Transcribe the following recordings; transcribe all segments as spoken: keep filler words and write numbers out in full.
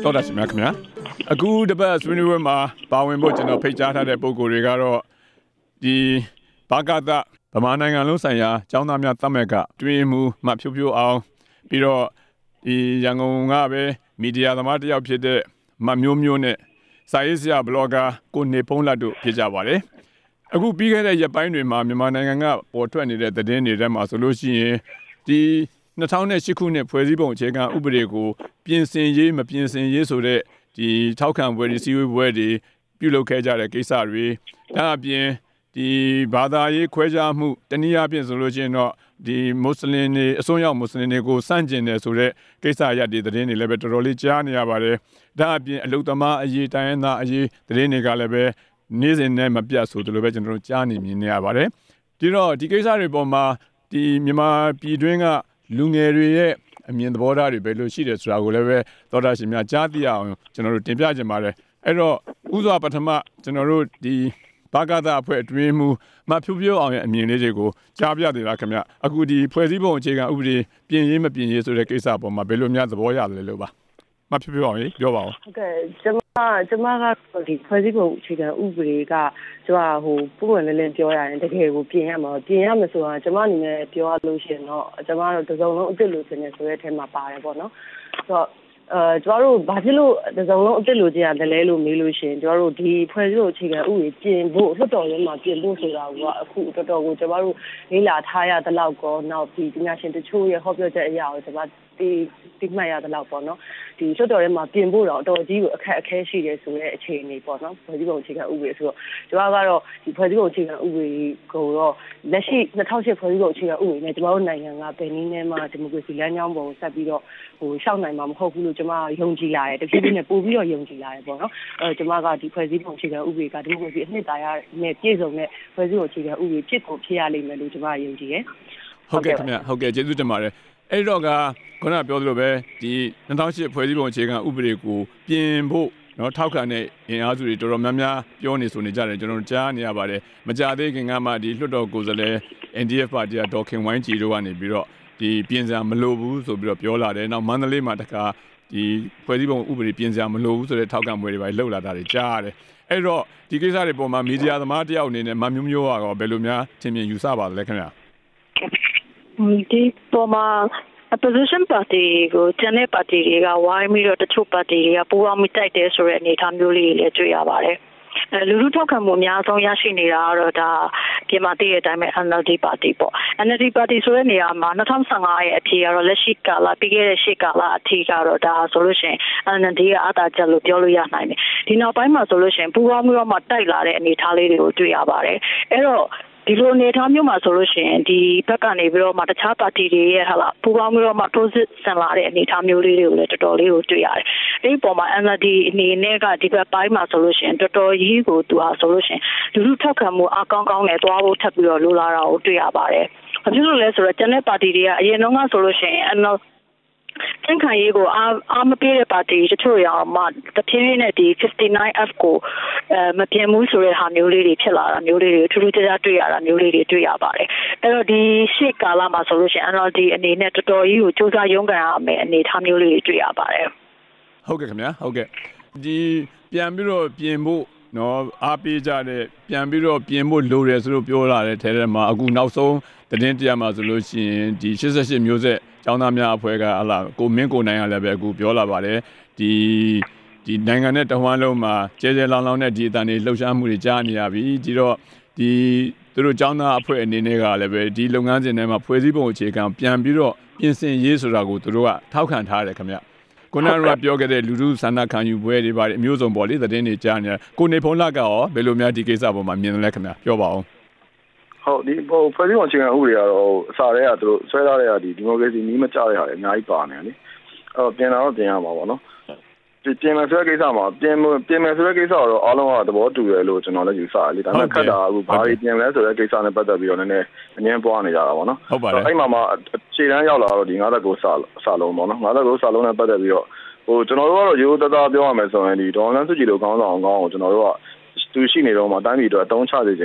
တော်တာရှင်များခင်ဗျာအခုတပတ်ဆွေးနွေးပွဲမှာပါဝင်ဖို့ကျွန်တော်ဖိတ်ကြားထားတဲ့ပုံကိုယ်တွေကတော့ဒီဘာကသဗမာနိုင်ငံလုံးဆိုင်ရာကျောင်းသားများသမဂ္ဂတွင်မှုမှဖြိုးဖြိုးအောင်ပြီးတော့ဒီရန်ကုန်ကပဲမီဒီယာသမားတစ်ယောက်ဖြစ်တဲ့မမျိုးမျိုးနဲ့စာရေးဆရာဘလော့ဂါကိုနေဖုံးလတ်တို့ဖြစ်ကြပါတယ်အခုပြီးခဲ့တဲ့ရက်ပိုင်းတွေမှာမြန်မာနိုင်ငံကပေါ်ထွက်နေတဲ့သတင်းတွေထဲမှာဆိုလို့ရှိရင်ဒီ၂၀၀၈ခုနှစ်ဖွဲ့စည်းပုံအခြေခံဥပဒေကိုပြင်ဆင်ရေးမပြင်ဆင်ရေးဆိုတဲ့ဒီထောက်ခံပွဲတွေစီဝေးပွဲတွေပြုလုပ်ခဲ့ကြတဲ့ကိစ္စတွေဒါအပြင်ဒီဘာသာရေးခွဲခြားမှုတနည်းအားဖြင့်ဆိုလို့ရှိရင်တော့ဒီမွတ်စလင်တွေအစွန်းရောက်မွတ်စလင်တွေကိုစန့်ကျင်တယ်ဆိုတဲ့ကိစ္စရပ်တွေသတင်းတွေလည်းပဲတော်တော်လေးကြားနေရပါတယ်ဒါအပြင်အလုသမားအရေးတိုင်းရင်းသားအရေးသတင်းတွေကလည်းပဲနေ့စဉ်နဲ့မပြတ်ဆိုသလိုပဲကျွန်တော်တို့ကြားနေမြင်နေရပါတယ်ဒီတော့ဒီကိစ္စတွေပေါ်မှာဒီမြန်မာပြည်တွင်းကလူငယ်တွေရဲ့အမြင်သဘောထားတွေပဲလို့ရှိတယ်ဆိုတာကိုလည်းပဲသောတာရှင်များကြားသိရအောင်ကျွန်တော်တို့တင်ပြကြပါတယ်အဲ့တော့ဥစွာပထမကျွန်တော်တို့ဒီဘာကသအဖွဲ့အတွင်းမှုမဖြိုးဖြိုးအောင်ရဲ့အမြင်လေးတွေကိုကြားပြသေးလားခင်ဗျအခုဒီဖွဲ့စည်းပုံအခြေခံဥပဒေပြင်ရေးမပြင်ရေးဆိုတဲ့ကိစ္စပေါ်မှာဘယ်လိုများသဘောရတယ်လို့ပါမဖြိုးဖြိုးအောင်ပြောပါဦးဟုတ်ကဲ့ကျွန်မကျွန်မကဒီဖွဲ့စည်းပုံအခြေခံဥပဒေကကျွန်မဟိုပုံမှန်လည်းလည်းပြောရရင်တကယ်ကိုပြင်ရမှာပြင်ရမှာဆိုတာကျွန်မအနေနဲ့ပြောရလို့ရှိရင်တော့ကျွန်မတို့တစ်စုံလုံးအစ်စ်လို့ခြင်းနဲ့ဆိုတဲ့အထက်မှာပါတယ်ပေါ့နော်ဆိုတော့အဲကျွန်တော်တို့ဘာဖြစ်လို့တစ်စုံလုံးအစ်စ်လို့ခြင်းရတယ်လဲလို့မေးလို့ရှိရင်ကျွန်တော်တို့ဒီဖွဲ့စည်းပုံအခြေခံဥပဒေပြင်ဖို့လွှတ်တော်ထဲမှာပြင်ဖို့ဆိုတာကအခုတော်တော်ကိုကျွန်တော်တို့လေ့လာထားရတဲ့လောက်ကောနောက်ပြီးပညာရှင်တချို့ရဲ့ဟောပြောချက်အရာကိုကျွန်မဒီဒီမှတ်ရတဲ့လောက်ပေါ့နော်ဒီလွှတ်တော်ထဲမှာပြင်ဖို့တော့အတော်ကြီးကိုအခက်အခဲရှိတယ်ဆိုတဲ့အခြေအနေပေါ့နော်ဖွဲ့စည်းပုံအခြေခံဥပဒေဆိုတော့ကျွန်တော်ကတော့ဒီဖွဲ့စည်းပုံအခြေခံဥပဒေကိုတော့လက်ရှိ၂၀၀၈ဖွဲ့စည်းပုံအခြေခံဥပဒေနဲ့ကျွန်တော်တို့နိုင်ငံကဗယ်နည်းနဲ့မှဒီမိုကရေစီလမ်းကြောင်းပေါ်ဆက်ပြီးတော့ဟိုရှောက်နိုင်မှာမဟုတ်ဘူးလို့ကျွန်မယုံကြည်လာတယ်တဖြည်းဖြည်းနဲ့ပို့ပြီးတော့ယုံကြည်လာတယ်ပေါ့နော်အဲကျွန်မကဒီဖွဲ့စည်းပုံအခြေခံဥပဒေကဒီမိုကရေစီအနှစ်သာရနဲ့ပြည့်စုံတဲ့ဖွဲ့စည်းပုံအခြေခံဥပဒေဖြစ်ကိုဖြစ်ရလိမ့်မယ်လို့ကျွန်မယုံကြည်တယ်ဟုတ်ကဲ့ခင်ဗျဟုတ်ကဲ့ကျေးဇူးတင်ပါတယ်အဲ့တော့ကခုနပြောသလိုပဲဒီ၂၀၀၈ဖွဲ့စည်းပုံအခြေခံဥပဒေကိုပြင်ဖို့နော်ထောက်ခံတဲ့အင်အားစုတွေတော်တော်များများပြောနေဆိုနေကြတယ်ကျွန်တော်ကြားနေရပါတယ်မကြသေးခင်ကမှဒီလွှတ်တော်ကိုယ်စားလှယ် N D F ပါတီကဒေါ်ခင်ဝိုင်းကြည်တို့ကနေပြီးတော့ဒီပြင်စရာမလိုဘူးဆိုပြီးတော့ပြောလာတယ်နောက်မန္တလေးမှာတခါဒီဖွဲ့စည်းပုံဥပဒေပြင်စရာမလိုဘူးဆိုတဲ့ထောက်ခံပွဲတွေပဲလှုပ်လာတာတွေကြားရတယ်အဲ့တော့ဒီကိစ္စတွေပေါ်မှာမီဒီယာသမားတယောက်အနေနဲ့မမျိုးမျိုးရောဘယ်လိုများထင်မြင်ယူဆပါလဲခင်ဗျာဒီပေါ်မှာ opposition party ကိုကျန်တဲ့ party တွေကဝိုင်းပြီးတော့တချို့ party တွေကပူးပေါင်းမိတိုက်တယ်ဆိုတဲ့အနေအထားမျိုးလေးတွေလည်းတွေ့ရပါတယ်အဲလူလူထောက်ခံမှုအများဆုံးရရှိနေတာကတော့ဒါပြင်မာတည့်တဲ့အတိုင်းပဲ N L D party ပေါ့ N L D party ဆိုတဲ့နေရာမှာ၂၀၁၅ရဲ့အဖြေကတော့လက်ရှိကာလပြီးခဲ့တဲ့ရှေ့ကာလအထိကတော့ဒါဆိုလို့ရှိရင် N L D ကအားသာချက်လို့ပြောလို့ရနိုင်တယ်ဒီနောက်ပိုင်းမှာဆိုလို့ရှိရင်ပူးပေါင်းပြီးတော့မှတိုက်လာတဲ့အနေအထားလေးတွေကိုတွေ့ရပါတယ်အဲ့တော့ဒီလိုအနေထားမျိုးမှာဆိုလို့ရှိရင်ဒီဘက်ကနေပြီးတော့မှတခြားပါတီတွေရဲ့ဟာလာပူပေါင်းပြီးတော့မှထိုးစစ်ဆင်လာတဲ့အနေအထားမျိုးလေးတွေကိုလည်းတော်တော်လေးကိုတွေ့ရတယ်။အဲဒီပုံမှာ N L D အနေနဲ့ကဒီဘက်ပိုင်းမှာဆိုလို့ရှိရင်တော်တော်ကြီးကိုသူဟာဆိုလို့ရှိရင်လူလူထောက်ခံမှုအကောင်းကောင်းနဲ့တွားဖို့ထပ်ပြီးတော့လိုလာတာကိုတွေ့ရပါတယ်။ဘာဖြစ်လို့လဲဆိုတော့ကျန်တဲ့ပါတီတွေကအရင်တုန်းကဆိုလို့ရှိရင် N L Dသင်္ခါရေးကိုအားအားမပေးတဲ့ပါတီတချို့ရောမှတဖြည်းဖြည်းနဲ့ဒီ fifty-nine F ကိုအဲမပြင်းဘူးဆိုတဲ့ဟာမျိုးလေးတွေဖြစ်လာတာမျိုးလေးတွေထူးထူးခြားခြားတွေ့ရတာမျိုးလေးတွေတွေ့ရပါတယ်အဲ့တော့ဒီရှေ့ကာလမှာဆိုလို့ရှိရင် N L D အနေနဲ့တော်တော်ကြီးကိုစူးစမ်းရုန်းကန်ရမယ်အနေထားမျိုးလေးတွေတွေ့ရပါတယ်ဟုတ်ကဲ့ခင်ဗျာဟုတ်ကဲ့ဒီပြန်ပြီးတော့ပြင်ဖို့နော်အားပေးကြတဲ့ပြန်ပြီးတော့ပြင်ဖို့လိုတယ်ဆိုလို့ပြောလာတဲ့ထဲထဲမှာအခုနောက်ဆုံးသတင်းတရားမှာဆိုလို့ရှိရင်ဒီeighty-eightမျိုးဆက်ကျောင်းသားများအဖွဲ့ကဟလာကိုမင်းကိုနိုင်ရလည်းပဲအခုပြောလာပါတယ်ဒီဒီနိုင်ငံနဲ့တဝမ်းလုံးမှာကျဲကျဲလောင်လောင်နဲ့ဒီအတန်တွေလှုပ်ရှားမှုတွေကြားနေရပြီဒီတော့ဒီသူတို့ကျောင်းသားအဖွဲ့အနေနဲ့ကလည်းပဲဒီလုပ်ငန်းစဉ်ထဲမှာဖွဲ့စည်းပုံအခြေခံပြန်ပြီးတော့ပြင်ဆင်ရေးဆိုတာကိုသူတို့ကထောက်ခံထားတယ်ခင်ဗျကိုနာရပြောခဲ့တဲ့လူလူဆန္ဒခံယူပွဲတွေပါတယ်အမျိုးစုံပေါ်လေသတင်းတွေကြားနေတယ်ကိုနေဖုံးလကရောဘယ်လိုများဒီကိစ္စပေါ်မှာမြင်တယ်လဲခင်ဗျပြောပါအောင်ဟုတ်ဒီဟိုဖွဲ့စည်းပုံအခြေခံဥပဒေကတော့အစားရဲကသူတို့ဆွဲထားတဲ့ဟာဒီဒီမိုကရေစီနီးမကျတဲ့ဟာတွေအများကြီးပါနေတယ်လေအဲ့တော့ပြင်လာတော့ပြင်ရမှာပေါ့နော်ဒီပြင်မယ်ဆိုတဲ့ကိစ္စမှာပြင်ပြင်မယ်ဆိုတဲ့ကိစ္စတော့အားလုံးကသဘောတူတယ်လို့ကျွန်တော်လည်းယူဆတယ်လေဒါပေမဲ့ခက်တာအခုဘာတွေပြင်လဲဆိုတဲ့ကိစ္စနဲ့ပတ်သက်ပြီးတော့နည်းနည်းအငြင်းပွားနေကြတာပေါ့နော်ဟုတ်ပါတယ်အဲ့မှာမှာခြေတန်းရောက်လာတော့ဒီfifty-nineစာစာလုံးပေါ့နော်fifty-nineစာလုံးနဲ့ပတ်သက်ပြီးတော့ဟိုကျွန်တော်တို့ကတော့ရိုးသားသားပြောရမယ်ဆိုရင်ဒီဒေါ်လန်စုကြည်လိုကောင်းဆောင်အောင်ကောင်းကိုကျွန်တော်တို့ကသူရှိနေတော့မှတိုင်းပြည်အတွက်အတုံးချစေခြင်းနဲ့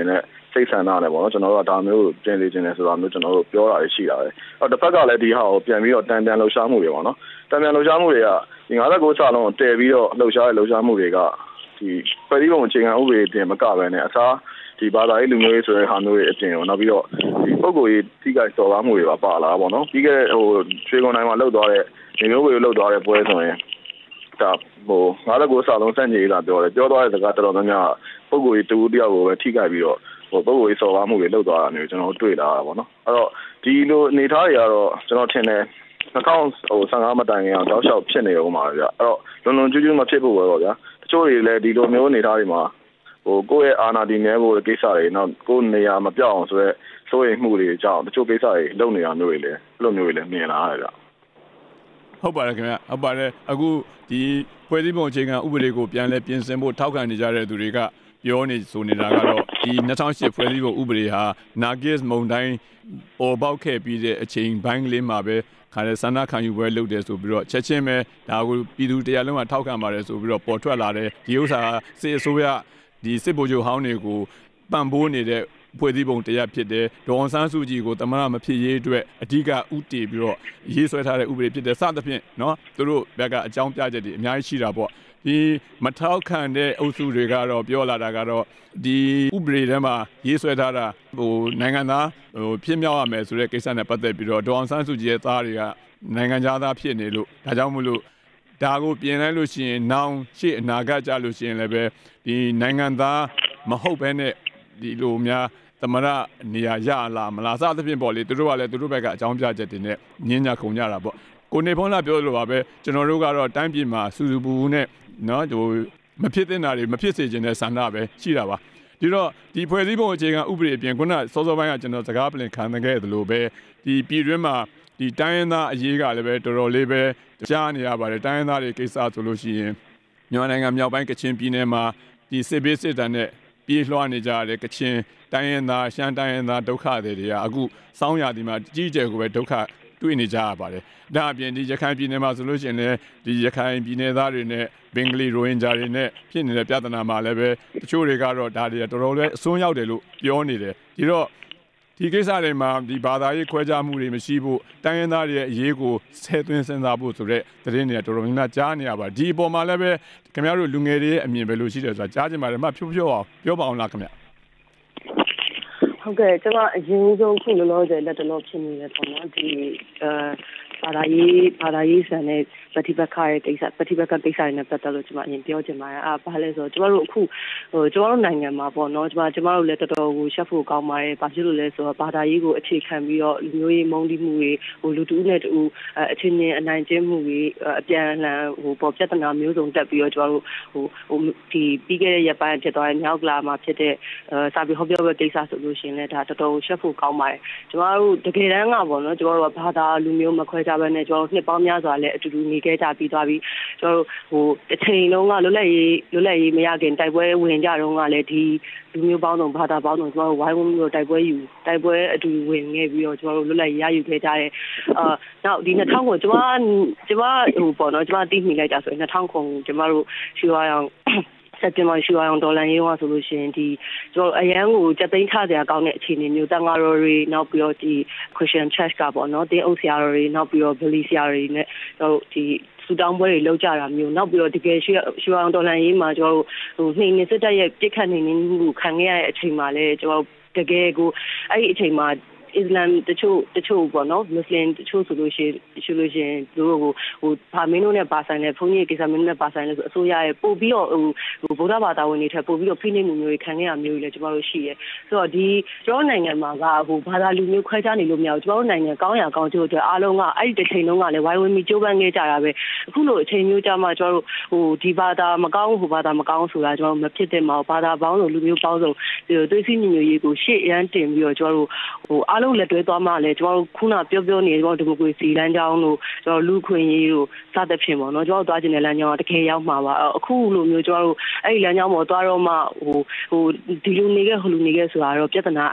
စိတ်ဆန္ဒနဲ့ပေါ့နော်ကျွန်တော်တို့ကဒါမျိုးပြင်လေခြင်းလဲဆိုတာမျိုးကျွန်တော်တို့ပြောတာရှိတာပဲအဲ့တစ်ဖက်ကလည်းဒီဟာကိုပြန်ပြီးတော့တန်တန်လှုပ်ရှားမှုတွေပေါ့နော်တန်တန်လှုပ်ရှားမှုတွေကဒီငါး၉စာလုံးတည်ပြီးတော့လှုပ်ရှားတဲ့လှုပ်ရှားမှုတွေကဒီပြည်ပုံအခြေခံဥပဒေတင်မကပဲနဲ့အစားဒီဘာသာရေးလူမျိုးရေးဆိုတဲ့ဟာမျိုးတွေအပြင်ရောနောက်ပြီးတော့ဒီပုဂ္ဂိုလ်ရေးတိကျစော်ကားမှုတွေပါပါလာပေါ့နော်ပြီးခဲ့ဟိုရွှေကုန်တိုင်းမှာလှုပ်သွားတဲ့နေမျိုးတွေလှုပ်သွားတဲ့ပွဲဆိုရင်ဒါဟိုငါး၉စာလုံးစံကြီးလာပြောတယ်ပြောသွားတဲ့စကားတော်တော်များများပုဂ္ဂိုလ်ရေးတူတယောက်ကိုပဲထိခိုက်ပြီးတော့ဟိုပုဂ္ဂိုလ်ရေးစော်ကားမှုတွေလှုပ်သွားတာမျိုးကျွန်တော်တွေ့လာတာပေါ့နော်အဲ့တော့ဒီလိုအနေထားတွေကတော့ကျွန်တော်ထင်တယ်၂၀၁၅မတိုင်ခင်အောင်တောက်လျှောက်ဖြစ်နေတော့မှာဗျအဲ့တော့လွန်လွန်ကျူးကျူးမဖြစ်ဖို့ပဲပေါ့ဗျာတချို့တွေလည်းဒီလိုမျိုးအနေထားတွေမှာဟိုကိုယ့်ရဲ့အာဏာတည်မြဲဖို့ကိစ္စတွေနောက်ကိုယ်နေရာမပြောင်းအောင်ဆိုတော့စိုးရိမ်မှုတွေကြောင့်တချို့ကိစ္စတွေလုပ်နေတာမျိုးတွေလည်းအဲ့လိုမျိုးတွေလည်းမြင်လာရတယ်ဗျဟုတ်ပါတယ်ခင်ဗျဟုတ်ပါတယ်အခုဒီဖွဲ့စည်းပုံအခြေခံဥပဒေကိုပြန်လဲပြင်ဆင်ဖို့ထောက်ခံနေကြတဲ့သူတွေကပြောနေဆိုနေတာကတော့ဒီ၂၀၀၈ဖွဲ့စည်းပုံဥပဒေဟာနာဂစ်မုန်တိုင်းပေါ်ပေါက်ခဲ့ပြီးတဲ့အချိန်ပိုင်းကလေးမှာပဲခါတဲ့ဆန္ဒခံယူပွဲလုပ်တယ်ဆိုပြီးတော့ချက်ချင်းပဲဒါကိုပြည်သူတရားလုံးကထောက်ခံပါတယ်ဆိုပြီးတော့ပေါ်ထွက်လာတဲ့ဒီဥစ္စာစစ်အစိုးရဒီစစ်ဗိုလ်ချုပ်ဟောင်းတွေကိုပံ့ပိုးနေတဲ့ဖွဲ့စည်းပုံတရားဖြစ်တဲ့ဒေါ်အောင်ဆန်းစုကြည်ကိုသမ္မတမဖြစ်ရေးအတွက်အဓိကဥတည်ပြီးတော့ရေးဆွဲထားတဲ့ဥပဒေဖြစ်တဲ့စသဖြင့်เนาะသူတို့ဘက်ကအကြောင်းပြချက်တွေအများကြီးရှိတာပေါ့ဒီမထောက်ခံတဲ့အုပ်စုတွေကတော့ပြောလာတာကတော့ဒီဥပဒေထဲမှာရေးဆွဲထားတာဟိုနိုင်ငံသားဟိုဖြစ်မြောက်ရမယ်ဆိုတဲ့ကိစ္စနဲ့ပတ်သက်ပြီးတော့ဒေါ်အောင်ဆန်းစုကြည်ရဲ့သားတွေကနိုင်ငံသားဖြစ်နေလို့ဒါကြောင့်မို့လို့ဒါကိုပြင်လိုက်လို့ရှိရင်နောင်ရှေ့အနာဂတ်ကြလို့ရှိရင်လည်းပဲဒီနိုင်ငံသားမဟုတ်ဘဲနဲ့ဒီလိုများသမရနေရာရလာမလားစသဖြင့်ပေါ့လေသူတို့ကလည်းသူတို့ဘက်ကအကြောင်းပြချက်တွေနဲ့ညင်းညခုံကြတာပေါ့ကိုနေဖုံးလာပြောလို့ပါပဲကျွန်တော်တို့ကတော့တိုင်းပြည်မှာစူစူပူပူနဲ့နော်ဟိုမဖြစ်သင့်တာတွေမဖြစ်စေချင်တဲ့ဆန္ဒပဲရှိတာပါဒီတော့ဒီဖွဲ့စည်းပုံအခြေခံဥပဒေအပြင်ခုနစောစောပိုင်းကကျွန်တော်စကားပြင်ခံခဲ့သလိုပဲဒီပြည်တွင်းမှာဒီတိုင်းရင်းသားအရေးကလည်းပဲတော်တော်လေးပဲကြားနေရပါတယ်တိုင်းရင်းသားတွေကိစ္စဆိုလို့ရှိရင်မြန်မာနိုင်ငံမြောက်ပိုင်းကချင်ပြည်နယ်မှာဒီစစ်ဘေးစစ်တမ်းနဲ့ပြေးလွှားနေကြတဲ့ကချင်တိုင်းရင်းသားရှမ်းတိုင်းရင်းသားဒုက္ခတွေတွေကအခုစောင်းရာဒီမှာကြီးကျယ်ကိုပဲဒုက္ခတွေ့နေကြရပါတယ်ဒါအပြင်ဒီရခိုင်ပြည်နယ်မှာဆိုလို့ရှိရင်လည်းဒီရခိုင်ပြည်နယ်သားတွေနဲ့ဘင်္ဂလီရိုဟင်ဂျာတွေနဲ့ဖြစ်နေတဲ့ပြဿနာမှာလည်းပဲတချို့တွေကတော့ဒါတွေတော်တော်လေးအစွန်းရောက်တယ်လို့ပြောနေတယ်ဒီတော့ဒီကိစ္စတွေမှာဒီဘာသာရေးခွဲခြားမှုတွေမရှိဖို့တိုင်းရင်းသားတွေရဲ့အရေးကိုဆဲသွင်းစဉ်းစားဖို့ဆိုတဲ့သတင်းတွေတော်တော်များများကြားနေရပါဒီအပေါ်မှာလည်းပဲခင်ဗျားတို့လူငယ်တွေရဲ့အမြင်ပဲလို့ရှိတယ်ဆိုတာကြားချင်ပါတယ်မှဖြိုးဖြိုးအောင်ပြောပါအောင်လားခင်ဗျဟုတ်ကဲ့ကျွန်မအရင်ဆုံးခုလောလောဆယ်လက်တလောဖြစ်နေတယ်ပေါ့နော်ဒီအဲဘာသာရေးဘာသာရေးဆန်တဲ့ပฏิပတ်ခရဲ့ကိစ္စပฏิပတ်ကကိစ္စတွေနဲ့ပတ်သက်လို့ကျွန်မအရင်ပြောချင်ပါတယ်အာဘာလဲဆိုတော့ကျွန်တော်တို့အခုဟိုကျွန်တော်တို့နိုင်ငံမှာပေါ့နော်ကျွန်မကျွန်တော်တို့လည်းတော်တော်ကိုရှက်ဖို့ကောင်းပါတယ်ဘာဖြစ်လို့လဲဆိုတော့ဘာသာရေးကိုအခြေခံပြီးတော့လူမျိုးရေးမုန်းတီးမှုတွေဟိုလူတူနဲ့တူအချင်းချင်းအနိုင်ကျင့်မှုတွေအပြန်အလှန်ဟိုပေါ်ပြဿနာမျိုးစုံတက်ပြီးတော့ကျွန်တော်တို့ဟိုဟိုဒီပြီးခဲ့တဲ့ရက်ပိုင်းဖြစ်သွားတဲ့မြောက်ကလာမှာဖြစ်တဲ့စာပေဟောပြောပွဲကိစ္စဆိုလို့ရှိရင်လည်းဒါတော်တော်ရှက်ဖို့ကောင်းပါတယ်ကျွန်တော်တို့တကယ်တမ်းကပေါ့နော်ကျွန်တော်တို့ကဘာသာလူမျိုးမခွဲခြားဘဲနဲ့ကျွန်တော်တို့နှစ်ပေါင်းများစွာလည်းအတူတူနေခဲ့ကြပြီးသွားပြီးကျွန်တော်တို့ဟိုတစ်ချိန်လုံးကလွတ်လပ်ရေးလွတ်လပ်ရေးမရခင်တိုက်ပွဲဝင်ကြတော့ကလည်းဒီလူမျိုးပေါင်းစုံဘာသာပေါင်းစုံကျွန်တော်တို့ဝိုင်းဝန်းပြီးတော့တိုက်ပွဲယူတိုက်ပွဲအတူဝင်ခဲ့ပြီးတော့ကျွန်တော်တို့လွတ်လပ်ရေးရယူခဲ့ကြတဲ့အာနောက်ဒီ၂၀၀၀ကိုကျွန်မကျွန်မဟိုပေါ့နော်ကျွန်မသိမိလိုက်တာဆိုရင်၂၀၀၀ကိုကျွန်မတို့ရွှေဝါရောင်စက်တင်ဘာရွှေဝါရောင်ဒေါ်လာရေးဝါဆိုလို့ရှိရင်ဒီကျွန်တော်အရန်ကိုစက်သိန်းချစရာကောင်းတဲ့အခြေအနေမျိုးတန်ဃာတော်တွေနောက်ပြီးတော့ဒီ Christian Church ကပေါ့နော်တင်းအုပ်ဆရာတော်တွေနောက်ပြီးတော့ Billy ဆရာတွေနဲ့ကျွန်တော်ဒီစူတောင်းပွဲတွေလုပ်ကြတာမျိုးနောက်ပြီးတော့တကယ်ရွှေရွှေဝါရောင်ဒေါ်လာရေးမှာကျွန်တော်ဟိုနှိမ့်နေစစ်တပ်ရဲ့ပြစ်ခတ်နေနေမှုခံခဲ့ရတဲ့အချိန်မှာလည်းကျွန်တော်တကယ်ကိုအဲ့ဒီအချိန်မှာအစ္စလာမ်တချို့တချို့ပေါ့နော်မွတ်စလင်တချို့ဆိုလို့ရှိရင်ဆိုလို့ရှိရင်သူတို့ကိုဟိုဗာမင်းတို့နဲ့ပါဆိုင်လဲဘုန်းကြီးကိစ္စမင်းတို့နဲ့ပါဆိုင်လဲဆိုအစိုးရရဲ့ပို့ပြီးတော့ဟိုဟိုဗုဒ္ဓဘာသာဝင်တွေထက်ပို့ပြီးတော့ဖိနှိပ်မှုမျိုးတွေခံခဲ့ရမျိုးတွေလည်းကျွန်တော်တို့ရှိရဲဆိုတော့ဒီကျွန်တော်နိုင်ငံမှာကဟိုဘာသာလူမျိုးခွဲခြားနေလို့မရဘူးကျွန်တော်တို့နိုင်ငံကောင်းရကောင်းကျိုးအတွက်အားလုံးကအဲ့ဒီတစ်ချိန်လုံးကလည်းဝိုင်းဝန်းပြီးကြိုးပမ်းခဲ့ကြတာပဲအခုလိုအချိန်မျိုးကြမှာကျွန်တော်တို့ဟိုဒီဘာသာမကောင်းဟိုဘာသာမကောင်းဆိုတာကျွန်တော်မဖြစ်တဲ့မှာဘာသာပေါင်းစုံလူမျိုးပေါင်းစုံဒီသွေးစည်းညီညွတ်ရေးကိုရှေ့ရန်တင်ပြီးတော့ကျွန်တော်တို့ဟိုအားလုံးလက်တွဲသွားမှလည်းကျွန်တော်တို့ခုနပြောပြောနေကျွန်တော်ဒီမိုကရေစီလမ်းကြောင်းတို့ကျွန်တော်လူခွင့်ရေးတို့စသဖြင့်ပေါ့နော်ကျွန်တော်သွားကျင်တဲ့လမ်းကြောင်းကတကယ်ရောက်မှာပါအခုလိုမျိုးကျွန်တော်တို့အဲ့ဒီလမ်းကြောင်းပေါ်သွားတော့မှဟိုဟိုဒီလူနေခဲ့ဟိုလူနေခဲ့ဆိုတာတော့ပြဿနာ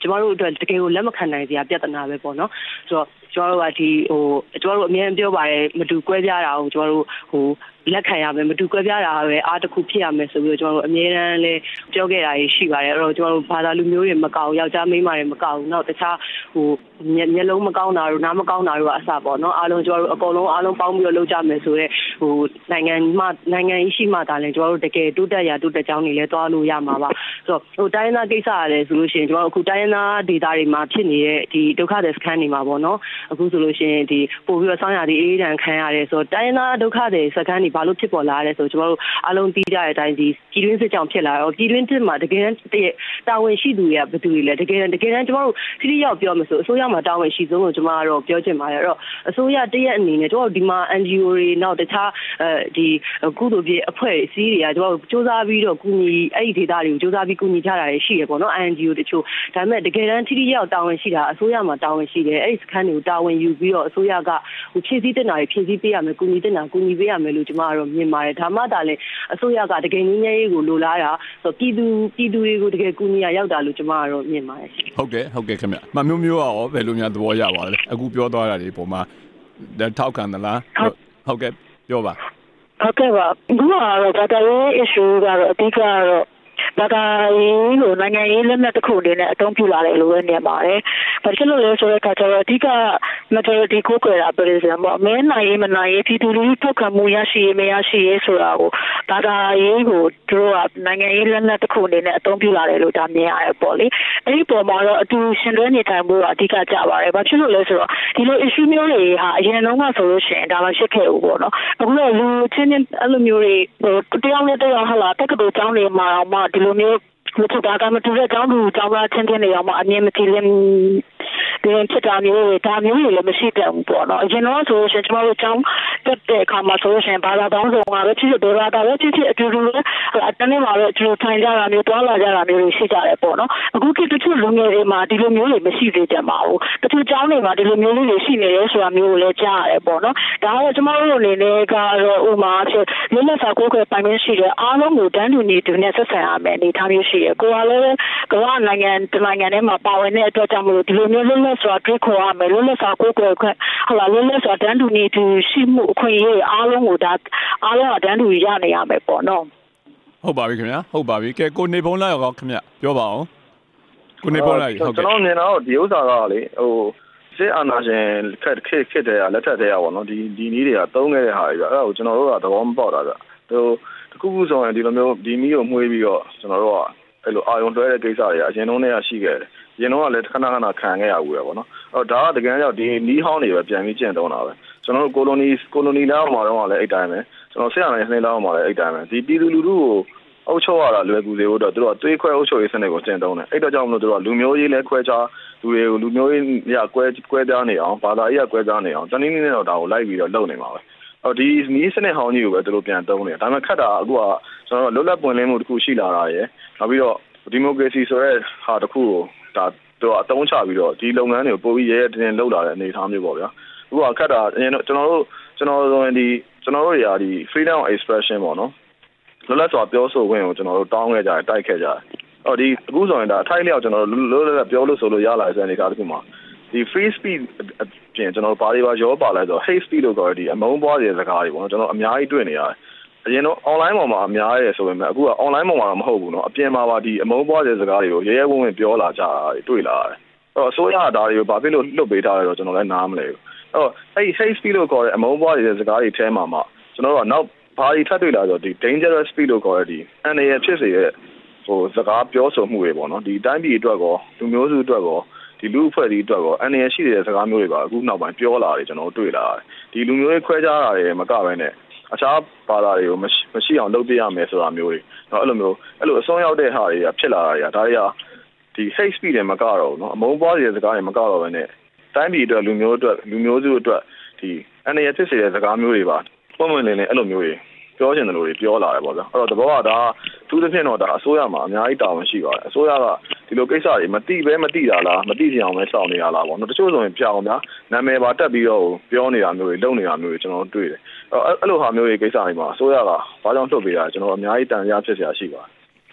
ကျမတို့အတွက်တကယ်ကိုလက်မခံနိုင်စရာပြဿနာပဲပေါ့နော်ဆိုတော့ကျမတို့ကဒီဟိုကျမတို့အမြဲပြောပါတယ်မတူကွဲပြားတာကိုကျမတို့ဟိုလက်ခံရမယ်မတူကွဲပြားတာပဲအားတစ်ခုဖြစ်ရမယ်ဆိုပြီးတော့ကျမတို့အမြဲတမ်းလဲပြောခဲ့တာရှိပါတယ်အဲ့တော့ကျမတို့ဘာသာလူမျိုးတွေမကောက်ယောက်ျားမိန်းမတွေမကောက်ဘူးနောက်တခြားဟိုမျက်လုံးမကောင်းတာတို့နားမကောင်းတာတို့ကအစပေါ့နော်အားလုံးကျမတို့အကုန်လုံးအားလုံးပေါင်းပြီးတော့လုပ်ကြမယ်ဆိုတော့ဟိုနိုင်ငံမှနိုင်ငံရှိမှသာလဲကျမတို့တကယ်တိုးတက်ရာတိုးတက်ကြောင်းတွေလဲတွားလို့ရမှာပါဆိုတော့ဟိုတိုင်းရင်းသားကိစ္စရတယ်ဆိုလို့ရှိရင်ကျမတို့အခုတိုင်းရင်းသားဒေသတွေမှာဖြစ်နေတဲ့ဒီဒုက္ခသည်စခန်းတွေမှာပေါ့နော်အခုဆိုလို့ရှိရင်ဒီပို့ပြီးတော့ဆောင်းရာသီအေးဒဏ်ခံရတယ်ဆိုတော့တိုင်းရင်းသားဒုက္ခသည်စခန်းတွေဘာလို့ဖြစ်ပေါ်လာလဲဆိုတော့ကျမတို့အားလုံးသိကြတဲ့အတိုင်းဒီပြည်တွင်းစစ်ကြောင့်ဖြစ်လာတော့ပြည်တွင်းစစ်မှာတကယ်တမ်းတာဝန်ရှိသူတွေကဘယ်သူတွေလဲတကယ်တမ်းတကယ်တမ်းကျမတို့တိတိယောက်ပြောမယ်ဆိုအစိုးရမှာတာဝန်ရှိဆုံးလို့ကျမကတော့ပြောချင်ပါတယ်အဲ့တော့အစိုးရတရက်အနေနဲ့ကျမတို့ဒီမှာ N G O တွေနောက်တခြားအဲဒီကုသိုလ်ပြေအဖွဲ့အစည်းတွေကကျမတို့စ조사ပြီးတော့ကူညီအဲ့ဒီဒေသတွေကိုစ조사ပြီးကူညီကြတာတွေရှိရပေါ့နော် N G O တချို့ဒါပေမဲ့တကယ်တမ်းတိတိယောက်တာဝန်ရှိတာအစိုးရမှာတာဝန်ရှိတယ်အဲ့ဒီစခန်းတွေကိုတာဝန်ယူပြီးတော့အစိုးရကဟိုဖြည့်ဆည်းတင်တာတွေဖြည့်ဆည်းပေးရမယ်ကူညီတင်တာကူညီပေးရမယ်လို့ကျမကတော့မြင်ပါတယ်ဒါမှသာလေအစိုးရကတကယ်ငြင်းငြဲရေးကိုလိုလားတာဆိုပြည်သူပြည်သူတွေကိုတကယ်ကူညီရရောက်တာလို့ကျမကတော့မြင်ပါတယ်ဟုတ်ကဲ့ဟုတ်ကဲ့ခင်ဗျမမျိုးမျိုးရောဘယ်လိုများသဘောရပါလဲအခုပြောသွားတာဒီပုံမှာထောက်ခံသလားဟုတ်ကဲ့ပြောပါဟုတ်ကဲ့ပါအခုကတော့ဘာသာရေး issue ကတော့အဓိကကတော့ဘာသာရေးကိုနိုင်ငံရေးလက်နက်တစ်ခုအနေနဲ့အသုံးပြုလာတယ်လို့ပဲမြင်ပါတယ်။ဘာဖြစ်လို့လဲဆိုတော့အခါကျတော့အဓိက majority ကိုကိုယ်တာပြည်စံပေါ့မဲနိုင်ရေးမနိုင်ရေးပြည်သူလူထုထောက်ခံမှုရရှိရေးမရရှိရေးဆိုတာကိုဘာသာရေးကိုသူတို့ကနိုင်ငံရေးလက်နက်တစ်ခုအနေနဲ့အသုံးပြုလာတယ်လို့ဒါမြင်ရတယ်ပေါ့လေ။အဲဒီပုံမှာတော့အတူရှင်တွဲနေထိုင်ဖို့အဓိကကြပါတယ်။ဘာဖြစ်လို့လဲဆိုတော့ဒီလို issue မျိုးတွေဟာအရင်တုန်းကဆိုလို့ရှိရင်ဒါမှရှိခဲ့ဘူးပေါ့နော်။အခုတော့လူချင်းချင်းအဲ့လိုမျိုးတွေဟိုတယောက်နဲ့တယောက်ဟာလာတက္ကသိုလ်ကျောင်းတွေမှာမှဒီလိုမျိုးလူထုတာကမတူတဲ့ကျောင်းသူကျောင်းသားချင်းချင်းတွေအောင်မှအမြင်မကြည်လင်ဒီဖြစ်တာမျိုးတွေဒါမျိုးတွေလည်းမရှိတတ်ဘူးပေါ့နော်အရင်တော့ဆိုရှင်ကျွန်တော်တို့ကျောင်းတက်တဲ့အခါမှာဆိုရှင်ဘာသာပေါင်းစုံကပဲဖြစ်ဖြစ်ဒေါ်လာပဲဖြစ်ဖြစ်အတူတူပဲအတန်းထဲမှာပဲအတူထိုင်ကြတာမျိုးတွားလာကြတာမျိုးတွေရှိကြတယ်ပေါ့နော်အခုခေတ်တချို့လူငယ်တွေမှာဒီလိုမျိုးတွေမရှိသေးကြပါဘူးတချို့ကျောင်းတွေမှာဒီလိုမျိုးလေးတွေရှိနေတယ်ဆိုတာမျိုးကိုလည်းကြားရတယ်ပေါ့နော်ဒါကတော့ကျွန်တော်တို့အနေနဲ့ကတော့ဥမာဖြစ်လွတ်လပ်စွာကိုယ်ခွဲပိုင်ခွင့်ရှိတဲ့အားလုံးကိုတန်းတူနေတူနဲ့ဆက်ဆံရမယ်အနေထားမျိုးရှိတယ်ကိုယ်ကလည်းကမ္ဘာနိုင်ငံတနိုင်ငံထဲမှာပါဝင်တဲ့အတွက်ကြောင့်မလို့ဒီလိုမျိုးလွတ်လပ်စွာတွေးခေါ်ရမယ်လွတ်လပ်စွာကိုယ်ကိုယ်ခွင့်ဟလာလွတ်လပ်စွာတန်းတူနေတူရှိမှုအခွင့်အရေးအားလုံးကိုဒါအားလုံးကတန်းတူရနေရမယ်ပေါ့နော်ဟုတ်ပါပြီခင်ဗျာဟုတ်ပါပြီကဲကိုနေဖုံးလာရောခင်ဗျပြောပါအောင်ကိုနေဖုံးလာဟုတ်ကဲ့ကျွန်တော်မြင်တော့ဒီဥစ္စာကလေဟိုစစ်အာဏာရှင်ခက်ခက်ခက်တဲ့လက်ထက်တည်းရပါတော့ဒီဒီနည်းတွေကသုံးခဲ့တဲ့ဟာတွေပြအဲ့ဒါကိုကျွန်တော်တို့ကသဘောမပေါက်တာပြဟိုတခုခုဆိုရင်ဒီလိုမျိုးဒီနည်းကိုမှွေးပြီးတော့ကျွန်တော်တို့ကအဲ့လိုအာယုံတွဲတဲ့ကိစ္စတွေအရင်တုန်းကရှိခဲ့တယ်အရင်တုန်းကလည်းခဏခဏခံခဲ့ရဘူးရပါတော့အဲ့တော့ဒါကတကယ်ကြောင့်ဒီနီးဟောင်းတွေပဲပြန်ပြီးကျင့်သုံးတာပဲကျွန်တော်တို့ကိုလိုနီကိုလိုနီလောက်မှာတော့လည်းအဲ့တိုင်းပဲကျွန်တော်ဆက်ရတဲ့စနစ်လောက်မှာလည်းအဲ့တိုင်းပဲဒီပြည်သူလူထုကိုအုပ်ချုပ်ရတာလွယ်ကူစေဖို့တော့သူတို့ကသွေးခွဲအုပ်ချုပ်ရေးစနစ်ကိုကျင့်သုံးတယ်အဲ့တော့ကြောင့်မလို့သူတို့ကလူမျိုးရေးလဲခွဲခြားလူတွေကိုလူမျိုးရေးရကွဲကွဲပြားနေအောင်ဘာသာရေးကွဲပြားနေအောင်တနည်းနည်းနဲ့တော့ဒါကိုလိုက်ပြီးတော့လုပ်နေမှာပဲအော်ဒီနီးစနစ်ဟောင်းကြီးကိုပဲသူတို့ပြန်သုံးနေတယ်ဒါပေမဲ့ခက်တာအခုကကျွန်တော်တို့လွတ်လပ်ပွင့်လင်းမှုတစ်ခုရှိလာတာရယ်နောက်ပြီးတော့ဒီမိုကရေစီဆိုတဲ့ဟာတစ်ခုကိုဒါသူကအသုံးချပြီးတော့ဒီလုပ်ငန်းတွေကိုပိုပြီးရဲရဲတင်းတင်းလုပ်လာတဲ့အနေအထားမျိုးပေါ့ဗျာအခုကခက်တာကျွန်တော်တို့ကျွန်တော်တို့ဒီကျွန်တော်တို့ရာဒီ freedom of expression ပေါ့နော်လွတ်လပ်စွာပြောဆိုခွင့်ကိုကျွန်တော်တို့တောင်းခဲ့ကြတယ်တိုက်ခဲ့ကြတယ်အော်ဒီအခုဆိုရင်ဒါအထိုက်လျောက်ကျွန်တော်တို့လွတ်လပ်ပြောလို့ဆိုလို့ရလာတဲ့အနေအထားတစ်ခုမှာဒီ free speech ပြင်ကျွန်တော်တို့ဘာတွေပါရောပါလဲဆိုတော့ hate speech လို့ခေါ်တဲ့ဒီအမုန်းပွားတဲ့စကားတွေပေါ့နော်ကျွန်တော်အများကြီးတွေ့နေရတယ်အရင်တော့ online ပေါ်မှာအများရဲဆိုပေမဲ့အခုက online ပေါ်မှာတော့မဟုတ်ဘူးเนาะအပြင်မှာပါဒီအမုန်းပွားတဲ့စကားတွေကိုရဲရဲဝံ့ဝံ့ပြောလာကြတာတွေ့လာရတယ်အဲ့တော့အစိုးရကဒါတွေကိုဘာဖြစ်လို့လွတ်ပေးထားလဲတော့ကျွန်တော်လည်းနားမလဲဘူးအဲ့တော့အဲ့ဒီ hate speech လို့ခေါ်တဲ့အမုန်းပွားတဲ့စကားတွေထဲမှာမှကျွန်တော်တို့ကနောက်ဘာတွေထပ်တွေ့လာဆိုတော့ဒီ dangerous speech လို့ခေါ်တဲ့ဒီအန္တရာယ်ဖြစ်စေတဲ့ဟိုစကားပြောဆိုမှုတွေပေါ့နော်ဒီတိုင်းပြည်အတွက်ကောလူမျိုးစုအတွက်ကောဒီလူအဖွဲ့ဒီအတွက်ကောအန္တရာယ်ရှိတဲ့စကားမျိုးတွေပါအခုနောက်ပိုင်းပြောလာတယ်ကျွန်တော်တို့တွေ့လာတယ်ဒီလူမျိုးရေးခွဲခြားတာတွေမကဘဲနဲ့အခြားဘာသာတွေကိုမရှိအောင်လုပ်ပြရမယ်ဆိုတာမျိုးတွေเนาะအဲ့လိုမျိုးအဲ့လိုအစွန်းရောက်တဲ့ဟာတွေကဖြစ်လာတာတွေကဒါတွေကဒီ hate speech တွေမကတော့ဘူးเนาะအမုန်းပွားတဲ့စကားတွေမကတော့ဘဲနဲ့တိုင်းပြည်အတွက်လူမျိုးအတွက်လူမျိုးစုအတွက်ဒီအန္တရာယ်ဖြစ်စေတဲ့စကားမျိုးတွေပါပုံမှန်လေးနဲ့အဲ့လိုမျိုးတွေပြောချင်တယ်လို့ပြောလာတယ်ပေါ့ဗျာအဲ့တော့တဘောကဒါသူသဖြင့်တော့ဒါအစိုးရမှာအများကြီးတာဝန်ရှိပါတယ်အစိုးရကဒီလိုကိစ္စတွေမတိပဲမတိတာလားမတိချင်အောင်ပဲစောင့်နေတာလားပေါ့နော်တချို့ဆိုရင်ပြောင်းဗျာနာမည်ပါတက်ပြီးတော့ပြောနေတာမျိုးတွေလုပ်နေတာမျိုးတွေကျွန်တော်တွေ့တယ်အဲ့အဲ့လိုဟာမျိုးတွေကိစ္စတွေမှာအစိုးရကဘာကြောင့်လှုပ်ပေးတာကျွန်တော်အများကြီးတန်ရာဖြစ်เสียရှိပါတယ်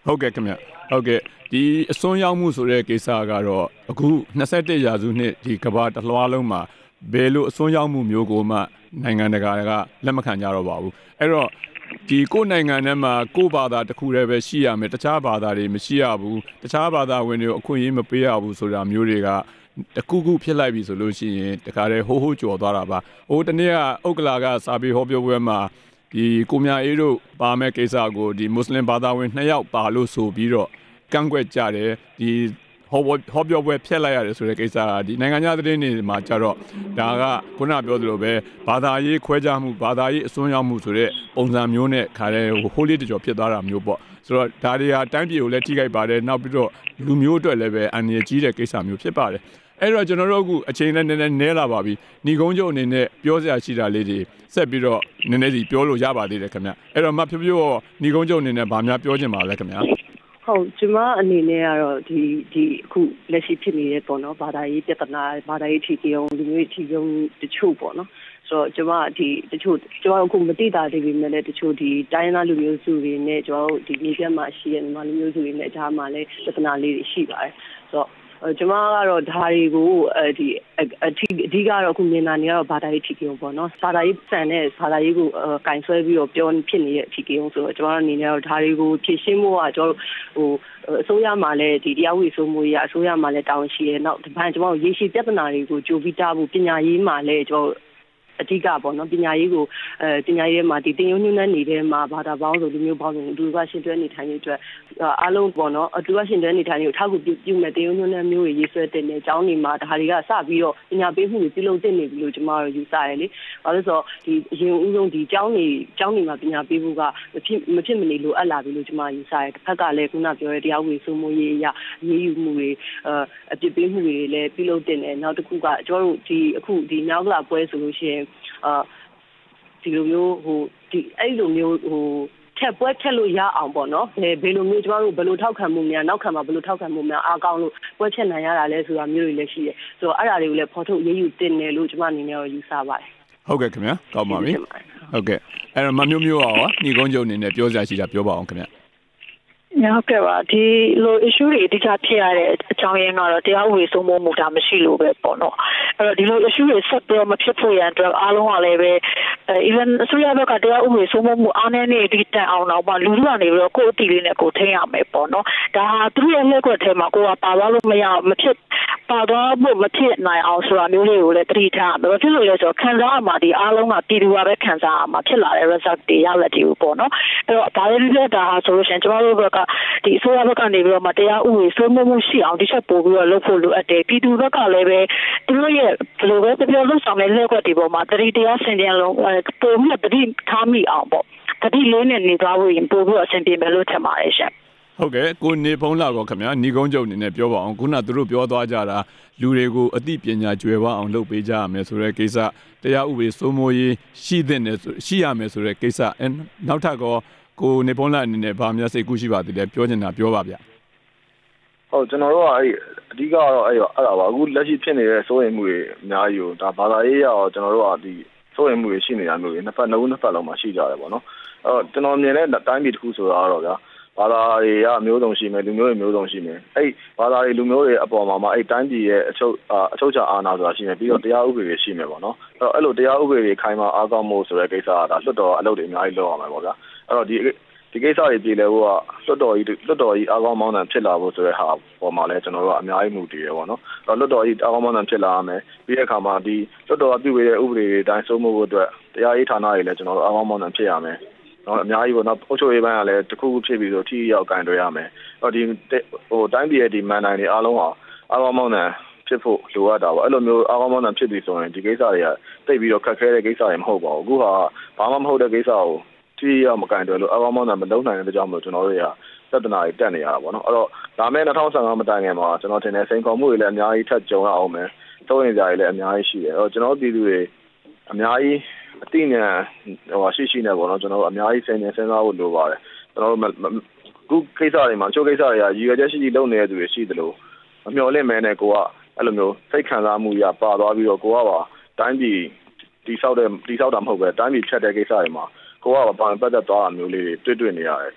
ဟုတ်ကဲ့ခင်ဗျဟုတ်ကဲ့ဒီအစွန်းရောက်မှုဆိုတဲ့ကိစ္စကတော့အခုtwenty-firstရာစုနှစ်ဒီကမ္ဘာတစ်လွှားလုံးမှာဘယ်လိုအစွန်းရောက်မှုမျိုးကိုမှနိုင်ငံတကာကလက်မခံကြတော့ပါဘူးအဲ့တော့ဒီကိုယ်နိုင်ငံထဲမှာကိုယ်ဘာသာတစ်ခုတည်းပဲရှိရမယ်တခြားဘာသာတွေမရှိရဘူးတခြားဘာသာဝင်တွေကိုအခွင့်အရေးမပေးရဘူးဆိုတာမျိုးတွေကတခုခုဖြစ်လိုက်ပြီဆိုလို့ရှိရင်တခါတည်းဟိုးဟိုးကြော်သွားတာပါဟိုတနေ့ကဥက္ကလာကစာပေဟောပြောပွဲမှာဒီကိုမြအေးတို့ပါမဲ့ကိစ္စကိုဒီမွတ်စလင်ဘာသာဝင်နှစ်ယောက်ပါလို့ဆိုပြီးတော့ကန့်ကွက်ကြတယ်ဒီဟောဟောပြောပွဲဖျက်လိုက်ရတယ်ဆိုတဲ့ကိစ္စကဒီနိုင်ငံခြားသတင်းတွေမှာကြတော့ဒါကခုနပြောသလိုပဲဘာသာရေးခွဲခြားမှုဘာသာရေးအစွန်းရောက်မှုဆိုတဲ့ပုံစံမျိုးနဲ့ခါတဲ့ဟိုးလေးတကြော်ဖြစ်သွားတာမျိုးပေါ့ဆိုတော့ဒါတွေဟာတိုင်းပြည်ကိုလည်းထိခိုက်ပါတယ်နောက်ပြီးတော့လူမျိုးအတွက်လည်းပဲအန္တရာယ်ကြီးတဲ့ကိစ္စမျိုးဖြစ်ပါတယ်အဲ့တော့ကျွန်တော်တို့အခုအချိန်နဲ့နည်းနည်းနဲလာပါပြီညီကုန်းချုပ်အနေနဲ့ပြောစရာရှိတာလေးတွေဆက်ပြီးတော့နည်းနည်းစီပြောလို့ရပါသေးတယ်ခင်ဗျအဲ့တော့မဖြိုးဖြိုးရောညီကုန်းချုပ်အနေနဲ့ဗာများပြောချင်ပါလဲခင်ဗျဟုတ်ကျမအနေနဲ့ကတော့ဒီဒီအခုလက်ရှိဖြစ်နေတဲ့ပေါ့နော်ဘာသာရေးပြဿနာဘာသာရေးထီးအောင်လူမျိုးထီးအောင်တချို့ပေါ့နော်ဆိုတော့ကျမဒီတချို့ကျမအခုမသိတာတွေပဲနဲ့တချို့ဒီတိုင်းသားလူမျိုးစုတွေနဲ့ကျမတို့ဒီနေပြတ်မှာရှိတဲ့မြန်မာလူမျိုးစုတွေနဲ့ဒါမှလည်းပြဿနာလေးတွေရှိပါတယ်ဆိုတော့ကျွန်မကတော့ဓာရီကိုအဲဒီအထီးအဓိကတော့အခုမြင်လာနေရတော့ဘာသာရေးထီးအောင်ပေါ့နော်ဘာသာရေးစံနဲ့ဘာသာရေးကိုကင်ဆွဲပြီးတော့ပြောဖြစ်နေတဲ့အထီးအောင်ဆိုတော့ကျွန်တော်အနေနဲ့တော့ဓာရီကိုဖြည့်ရှင်းဖို့ကကျွန်တော်ဟိုအစိုးရမှာလည်းဒီတရားဝင်စိုးမိုးရေးအစိုးရမှာလည်းတာဝန်ရှိတယ်နောက်ဒီဘက်ကျွန်တော်ရေရှည်ပြဿနာတွေကိုကြိုပြီးတားဖို့ပညာရေးမှာလည်းကျွန်တော်အဓိကပေါ့နော်ပညာရေးကိုအဲပညာရေးမှာဒီတင်ယုံညွှန်းနေတဲ့မှာဘာသာပေါင်းစုံလူမျိုးပေါင်းစုံအတူတူရှင်တွဲနေထိုင်နေအတွက်အားလုံးပေါ့နော်အတူတူရှင်တွဲနေထိုင်နေကိုထောက်ကူပြုမဲ့တင်ယုံညွှန်းတဲ့မျိုးတွေရေးဆွဲတင်တဲ့အကြောင်းတွေမှာဒါတွေကစပြီးတော့ပညာပေးမှုတွေပြုလုပ်တင်နေပြီလို့ကျွန်မတို့ယူဆရတယ်လေဘာလို့ဆိုတော့ဒီအရင်ဦးဆုံးဒီကျောင်းတွေကျောင်းတွေမှာပညာပေးဖို့ကမဖြစ်မဖြစ်မနေလိုအပ်လာပြီလို့ကျွန်မယူဆရတယ်တစ်ဖက်ကလည်းခုနပြောတဲ့တရားဝင်စိုးမိုးရေးအရရေးယူမှုတွေအပြစ်ပေးမှုတွေလည်းပြုလုပ်တင်တယ်နောက်တစ်ခုကကျွန်တော်တို့ဒီအခုဒီမြောက်ကလာပွဲဆိုလို့ရှိရင်အာဒီလိုမျိုးဟိုဒီအဲ့လိုမျိုးဟိုထက်ပွဲထက်လို့ရအောင်ပေါ့နော်ဘယ်ဘယ်လိုမျိုးကျမတို့ဘယ်လိုထောက်ခံမှုများနောက်ခံမှာဘယ်လိုထောက်ခံမှုများအားကောင်းလို့ပွဲချက်နိုင်ရတာလဲဆိုတာမျိုးတွေလည်းရှိတယ်ဆိုတော့အဲ့ဒါတွေကိုလည်းဖော်ထုတ်ရေးယူတင်တယ်လို့ကျမအနေနဲ့တော့ယူဆပါတယ်ဟုတ်ကဲ့ခင်ဗျာကောင်းပါပြီဟုတ်ကဲ့အဲ့တော့မမျိုးမျိုးရောညီကုန်းချုပ်အနေနဲ့ပြောစရာရှိတာပြောပါအောင်ခင်ဗျာဟုတ်ကဲ့ပါဒီလို issue တွေအဓိကဖြစ်ရတဲ့အကြောင်းရင်းကတော့တရားဝင်စိုးမိုးမှုတာမရှိလို့ပဲပေါ့နော်အဲ့တော့ဒီလို issue တွေဆက်ပြီးမဖြစ်ဖို့ရန်အတွက်အားလုံးကလည်းပဲ even အစိုးရဘက်ကတရားဥပဒေစိုးမိုးမှုအားနည်းနေပြီးတန်အောင်တော့မှလူလူကနေပြီးတော့ကိုယ်အတီလေးနဲ့ကိုထိန်းရမယ်ပေါ့နော်ဒါဟာသူတို့ရဲ့လက်ကွက်ထဲမှာကိုကပါသွားလို့မရမဖြစ်ပါတော့မဖြစ်နိုင်အောင်ဆိုတာမျိုးလေးကိုလည်းတတိထားရမယ်ဘာဖြစ်လို့လဲဆိုတော့ခံစားရမှာဒီအားလုံးကပြည်သူကပဲခံစားရမှာဖြစ်လာတဲ့ result တွေရလက်တွေကိုပေါ့နော်အဲ့တော့ဒါလည်းလည်းဒါဟာဆိုလို့ရှိရင်ကျွန်တော်တို့ဘက်ကဒီအစိုးရဘက်ကနေပြီးတော့မတရားဥပဒေစိုးမိုးမှုရှိအောင်ဒီချက်ပို့ပြီးတော့လုပ်ဖို့လိုအပ်တယ်ပြည်သူဘက်ကလည်းပဲသူတို့ရဲ့ဘယ်လိုပဲပြောလို့ဆောင်တဲ့လက်ကွက်တွေပေါ်မှာတတိတရားစင်ကြံလုံးပို့ပြီးတတိထားမိအောင်ပေါ့တတိလေးနဲ့နေသွားဖို့ရင်ပို့ပြီးအဆင်ပြေမယ်လို့ထင်ပါတယ်ရှင်ဟုတ်ကဲ့ကိုနေဖုံးလာကောခင်ဗျာညီကုန်းချုပ်အနေနဲ့ပြောပါအောင်ခုနကသူတို့ပြောသွားကြတာလူတွေကိုအသိပညာကျွယ်ဝအောင်လုပ်ပေးကြရမယ်ဆိုတဲ့ကိစ္စတရားဥပဒေစိုးမိုးရေးရှိတဲ့နဲ့ရှိရမယ်ဆိုတဲ့ကိစ္စအဲနောက်ထပ်ကောကိုနေဖုံးလာအနေနဲ့ဗာများစိတ်ကူးရှိပါသေးတယ်ပြောချင်တာပြောပါဗျာဟုတ်ကျွန်တော်တို့ကအဲ့အဓိကတော့အဲ့အဲ့ဒါပါအခုလက်ရှိဖြစ်နေတဲ့စိုးရိမ်မှုတွေအများကြီးကိုဒါဘာသာရေးရောကျွန်တော်တို့ကဒီစိုးရိမ်မှုတွေရှိနေတာမျိုးတွေနှစ်ဖက်နှစ်ဦးနှစ်ဖက်လုံးမှာရှိကြတယ်ပေါ့နော်အဲ့တော့ကျွန်တော်မြင်တဲ့တိုင်းပြည်တစ်ခုဆိုတာကတော့ဗျာဘာသာတွေကအမျိုးစုံရှိမယ်လူမျိုးတွေမျိုးစုံရှိမယ်အဲ့ဘာသာတွေလူမျိုးတွေအပေါ်မှာမှအဲ့တိုင်းပြည်ရဲ့အချုပ်အချုပ်ချာအာဏာဆိုတာရှိမယ်ပြီးတော့တရားဥပဒေတွေရှိမယ်ပေါ့နော်အဲ့တော့အဲ့လိုတရားဥပဒေတွေခိုင်မာအားကောင်းမှုဆိုတဲ့ကိစ္စကဒါလွတ်တော်အလုပ်တွေအများကြီးလုပ်ရမှာပေါ့ဗျာအဲ့တော့ဒီဒီကိစ္စတွေပြည်လဲဖို့ကလွတ်တော်ကြီးလွတ်တော်ကြီးအားကောင်းမောင်းနှံဖြစ်လာဖို့ဆိုတဲ့ဟာပေါ်မှာလဲကျွန်တော်တို့ကအများကြီးမူတည်ရပေါ့နော်အဲ့တော့လွတ်တော်ကြီးအားကောင်းမောင်းနှံဖြစ်လာရမယ်ပြီးတဲ့အခါမှာဒီလွတ်တော်ကပြုပေးတဲ့ဥပဒေတွေအတိုင်းစိုးမိုးဖို့အတွက်တရားရေးဌာနတွေလည်းကျွန်တော်တို့အားကောင်းမောင်းနှံဖြစ်ရမယ်နော်အများကြီးပေါ့နော်အုပ်ချုပ်ရေးပိုင်းကလည်းတစ်ခုခုဖြစ်ပြီးဆိုထိရောက်ကင်တွယ်ရမယ်အဲ့တော့ဒီဟိုတိုင်းပြည်ရဲ့ဒီမန်တိုင်းတွေအားလုံးဟာအားကောင်းမောင်းနှံဖြစ်ဖို့လိုအပ်တာပေါ့အဲ့လိုမျိုးအားကောင်းမောင်းနှံဖြစ်ပြီးဆိုရင်ဒီကိစ္စတွေကတိတ်ပြီးတော့ခက်ခဲတဲ့ကိစ္စတွေမဟုတ်ပါဘူးအခုဟာဘာမှမဟုတ်တဲ့ကိစ္စကိုထိရောက်မကင်တယ်လို့အကောင်မောင်းတာမလုံးနိုင်တဲ့ကြောင့်မို့ကျွန်တော်တို့ရသဒ္ဒနာတွေတက်နေရတာပေါ့နော်အဲ့တော့ဒါမဲ့၂၀၁၅မတိုင်ခင်မှာကျွန်တော်ထင်တယ်စိန်ခေါ်မှုတွေလည်းအများကြီးထပ်ကြုံရအောင်မယ်သုံးရင်ကြတွေလည်းအများကြီးရှိတယ်အဲ့တော့ကျွန်တော်ပြည်သူတွေအများကြီးအသိဉာဏ်ဟိုရှိရှိနေပေါ့နော်ကျွန်တော်တို့အများကြီးစဉ်းနေစဉ်းစားဖို့လိုပါတယ်ကျွန်တော်တို့ခုကိစ္စတွေမှာချိုးကိစ္စတွေကရည်ရွယ်ချက်ရှိရှိလုပ်နေတဲ့သူတွေရှိသလိုမမျှော်လင့်မဲနဲ့ကိုကအဲ့လိုမျိုးစိတ်ခံစားမှုရပါသွားပြီးတော့ကိုကပါတိုင်းပြည်တိဆောက်တဲ့တိဆောက်တာမဟုတ်ပဲတိုင်းပြည်ဖြတ်တဲ့ကိစ္စတွေမှာကိုကပါပတ်သက်သွားတာမျိုးလေးတွေတွေ့တွေ့နေရတယ်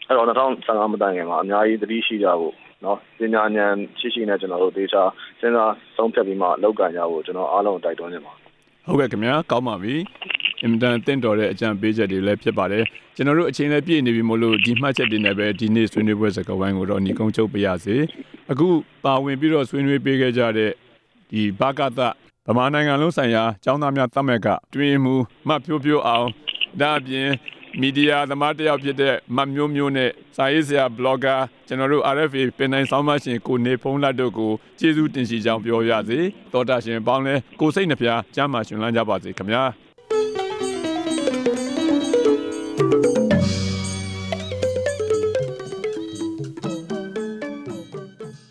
အဲ့တော့၂၀၁၅မတိုင်ခင်မှာအများကြီးသတိရှိကြဖို့နော်ပညာဉာဏ်ရှိရှိနဲ့ကျွန်တော်တို့ဒေတာစဉ်းစားဆုံးဖြတ်ပြီးမှလောက်ကန်ကြဖို့ကျွန်တော်အားလုံးတိုက်တွန်းနေပါဟုတ်ကဲ့ခင်ဗျာကောင်းပါပြီအင်တန်တင့်တော်တဲ့အကြံပေးချက်တွေလည်းဖြစ်ပါတယ်ကျွန်တော်တို့အချိန်လည်းပြည့်နေပြီမို့လို့ဒီမှတ်ချက်တွေနဲ့ပဲဒီနေ့ဆွေးနွေးပွဲစကားဝိုင်းကိုတော့ညီကုန်းချုပ်ပြရစေအခုပါဝင်ပြီးတော့ဆွေးနွေးပေးခဲ့ကြတဲ့ဒီဘာကသဗမာနိုင်ငံလုံးဆိုင်ရာကျောင်းသားများသမဂ္ဂတွင်မူမှတ်ဖြိုးဖြိုးအောင်ဒါအပြင်မီဒီယာသမားတယောက်ဖြစ်တဲ့မတ်မျိုးမျိုးနဲ့စာရေးဆရာဘလော့ဂါကျွန်တော်တို့ R F A ပင်တိုင်းဆောင်းမရှင်ကိုနေဖုံးလက်တို့ကိုကျေးဇူးတင်ရှိကြောင်းပြောရစေတော်တာရှင်ပေါင်းလဲကိုစိတ်နှပြကျမ်းမာရှင်လန်းကြပါစေခင်ဗျာ